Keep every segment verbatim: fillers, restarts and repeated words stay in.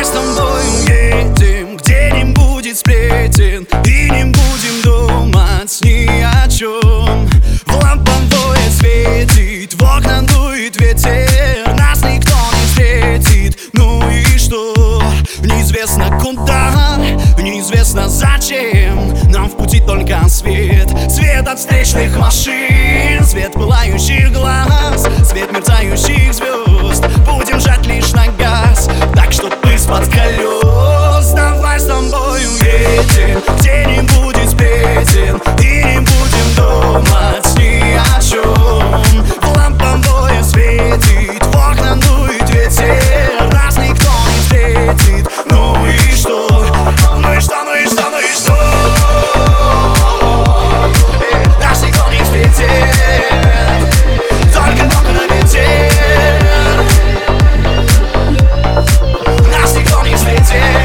с тобой уедем, где не будет сплетен, и не будем думать ни о чем. В лобовое светит, в окна дует ветер, нас никто не встретит, ну и что? Неизвестно куда, неизвестно зачем, нам в пути только свет. Свет от встречных машин, свет пылающих глаз, свет мерцающих звезд. Будем жать лишь на газ, так что из-под колес. Давай с тобой уедем, где не будет сплетен, и не будем думать ни о чем. В лобовое светит, в окна дует ветер, нас никто не встретит, ну и что? Ну и что, ну и что, ну и что? Нас никто не встретит, только только на ветер. Нас никто не встретит.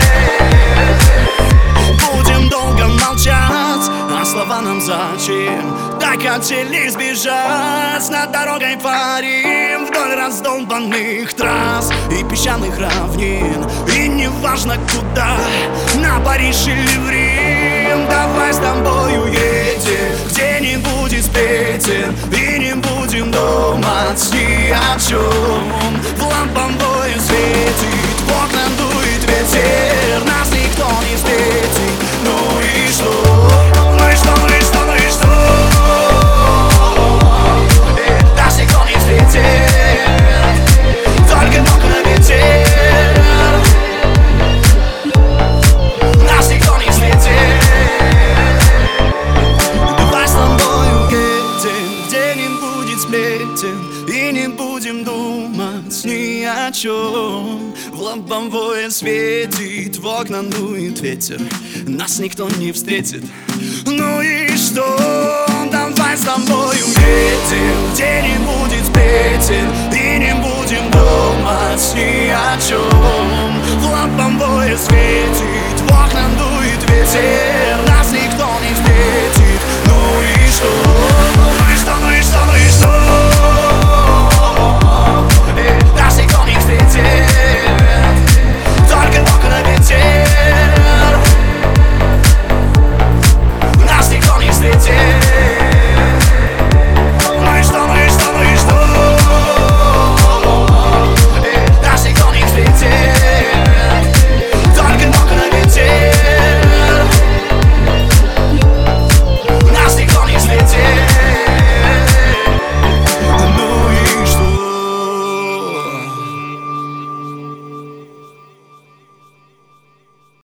Будем долго молчать, а слова нам зачем? Так хотели сбежать, над дорогой парим, вдоль раздолбанных трасс и песчаных равнин. И не важно куда, на Париж или в Рим. Давай с тобой уедем, где не будет сплетен, и не будем думать ни о чем. В лобовое светит, в окна дует ветер, нас никто не встретит, ну и что? Ну и что, ну и что, ну и что? Нас никто не встретит, только только на ветер. Нас никто не встретит. Давай с тобой уедем, где не будет сплетен, и не будем думать ни о чем. В лобовое светит, в окна дует ветер, нас никто не встретит, ну и что? Давай с тобой уедем, где не будет сплетен, и не будем думать ни о чем.